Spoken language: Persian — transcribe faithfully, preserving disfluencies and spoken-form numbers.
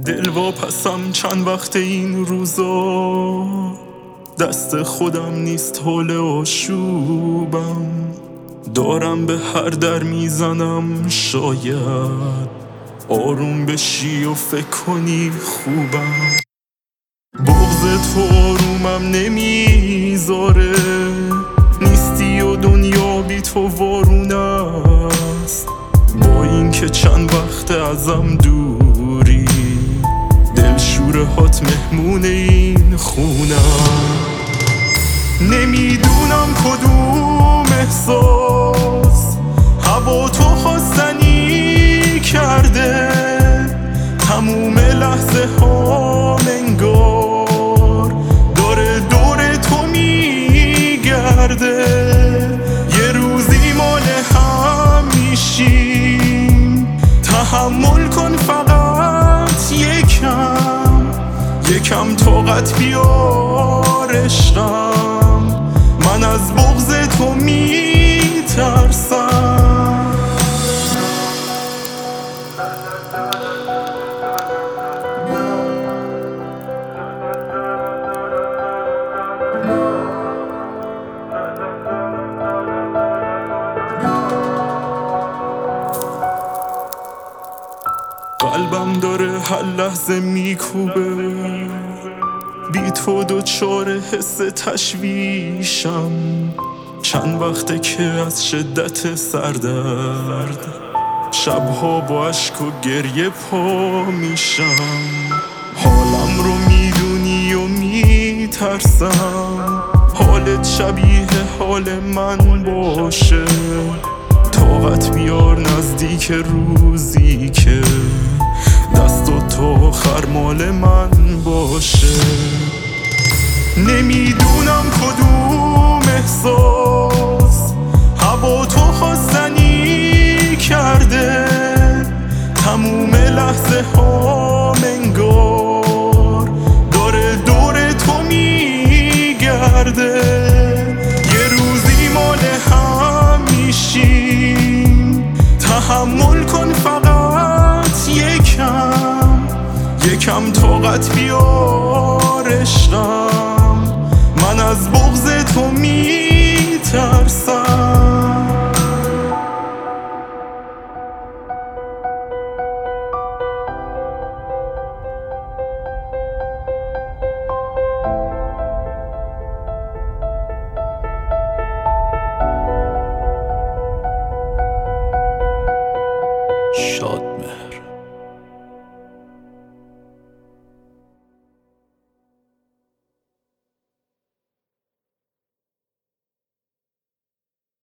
دل واپسم چند وقت این روزا، دست خودم نیست حول آشوبم، دارم به هر در میزنم شاید آروم بشی و فکر کنی خوبم. بغض تو آرومم نمیذاره، نیستی و دنیا بی تو وارون است. با اینکه چند وقت ازم دوری، دلشوره هات مهمون این خونم. نمیدونم کدوم احساس هوا تو خواستنی کرده، تموم لحظه ها انگار داره دور تو میگرده. یه روزی مال هم میشیم، تحمل کن فقط یکم یکم طاقت بیار عشقم، من از بغض تو میترسم. قلبم داره هر لحظه میکوبه، بی تو دوچار حس تشویشم. چند وقته که از شدت سردرد شبها با عشق و گریه پا میشم. حالم رو میدونی و میترسم حالت شبیه حال من باشه. طاقت بیار نزدیک روزی که دست و تو خرمال من باشه. نمیدونم کدوم احساس هوا تو خواستنی کرده، تموم لحظه ها انگار داره دور تو میگرده. یه روزی مال هم میشیم، تحمل کن فقط یکم یکم طاقت بیار عشقم، من از بغض تو میترسم. شاد